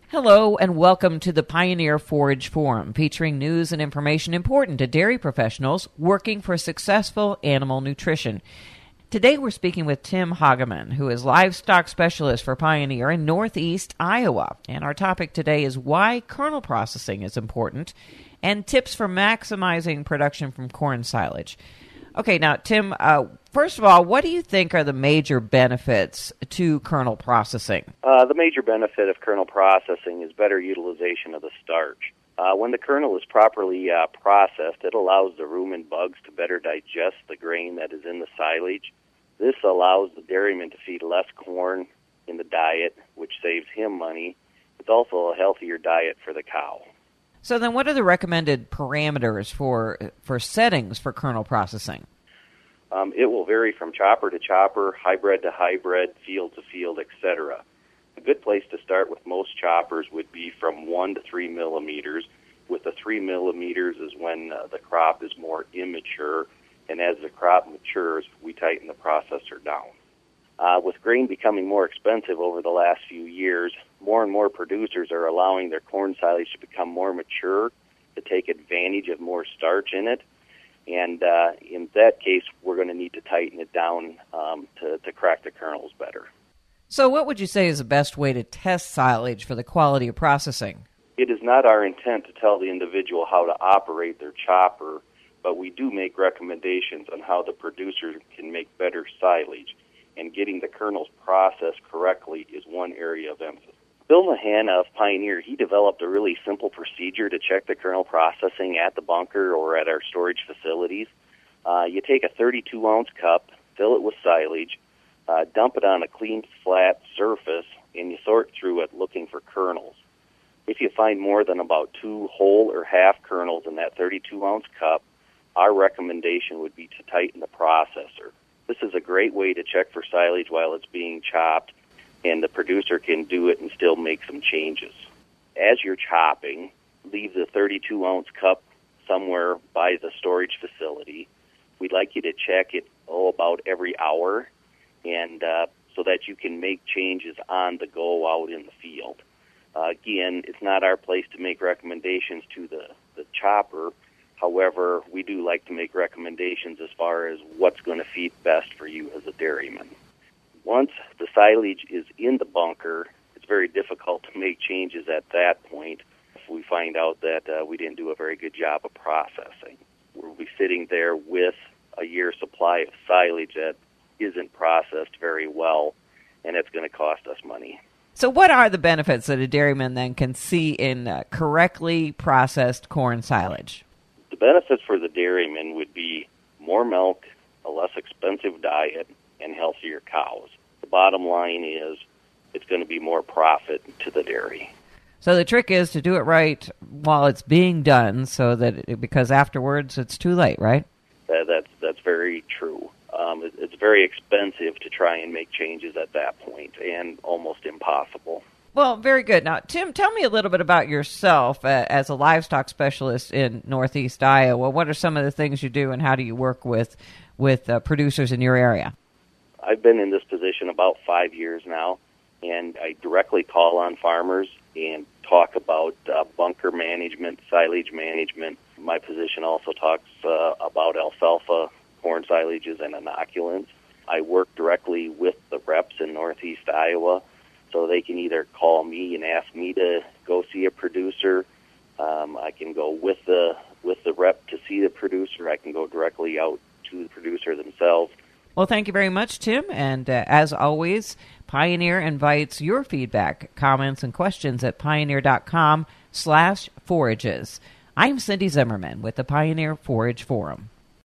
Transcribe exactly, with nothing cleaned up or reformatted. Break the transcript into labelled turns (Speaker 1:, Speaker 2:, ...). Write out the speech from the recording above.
Speaker 1: Hello and welcome to the Pioneer Forage Forum, featuring news and information important to dairy professionals working for successful animal nutrition. Today we're speaking with Tim Hageman, who is livestock specialist for Pioneer in Northeast Iowa. And our topic today is why kernel processing is important and tips for maximizing production from corn silage. Okay, now, Tim, uh, first of all, what do you think are the major benefits to kernel processing?
Speaker 2: Uh, the major benefit of kernel processing is better utilization of the starch. Uh, when the kernel is properly uh, processed, it allows the rumen bugs to better digest the grain that is in the silage. This allows the dairyman to feed less corn in the diet, which saves him money. It's also a healthier diet for the cow.
Speaker 1: So then what are the recommended parameters for for settings for kernel processing?
Speaker 2: Um, it will vary from chopper to chopper, hybrid to hybrid, field to field, et cetera. A good place to start with most choppers would be from one to three millimeters. With the three millimeters is when uh, the crop is more immature, and as the crop matures, we tighten the processor down. Uh, with grain becoming more expensive over the last few years, more and more producers are allowing their corn silage to become more mature, to take advantage of more starch in it. And uh, in that case, we're going to need to tighten it down um, to, to crack the kernels better.
Speaker 1: So what would you say is the best way to test silage for the quality of processing?
Speaker 2: It is not our intent to tell the individual how to operate their chopper, but we do make recommendations on how the producer can make better silage. And getting the kernels processed correctly is one area of emphasis. Bill Mahan of Pioneer, he developed a really simple procedure to check the kernel processing at the bunker or at our storage facilities. Uh, you take a thirty-two ounce cup, fill it with silage, uh, dump it on a clean, flat surface, and you sort through it looking for kernels. If you find more than about two whole or half kernels in that thirty-two ounce cup, our recommendation would be to tighten the processor. This is a great way to check for silage while it's being chopped, and the producer can do it and still make some changes. As you're chopping, leave the thirty-two ounce cup somewhere by the storage facility. We'd like you to check it, oh, about every hour, and uh, so that you can make changes on the go out in the field. Uh, again, it's not our place to make recommendations to the, the chopper. However, we do like to make recommendations as far as what's going to feed best for you as a dairyman. Once the silage is in the bunker, it's very difficult to make changes at that point if we find out that uh, we didn't do a very good job of processing. We'll be sitting there with a year's supply of silage that isn't processed very well, and it's going to cost us money.
Speaker 1: So what are the benefits that a dairyman then can see in uh, correctly processed corn silage?
Speaker 2: The benefits for the dairyman would be more milk, a less expensive diet, and healthier cows. The bottom line is it's going to be more profit to the dairy.
Speaker 1: So the trick is to do it right while it's being done, so that it, because afterwards it's too late, right?
Speaker 2: That, that's that's very true. Um, it, it's very expensive to try and make changes at that point, and almost impossible.
Speaker 1: Well, very good. Now, Tim, tell me a little bit about yourself uh, as a livestock specialist in Northeast Iowa. What are some of the things you do, and how do you work with with uh, producers in your area?
Speaker 2: I've been in this position about five years now, and I directly call on farmers and talk about uh, bunker management, silage management. My position also talks uh, about alfalfa, corn silages, and inoculants. I work directly with the reps in Northeast Iowa, so they can either call me and ask me to go see a producer. Um, I can go with the with the rep to see the producer. I can go directly out to the producer themselves.
Speaker 1: Well, thank you very much, Tim. And uh, as always, Pioneer invites your feedback, comments, and questions at pioneer.com slash forages. I'm Cindy Zimmerman with the Pioneer Forage Forum.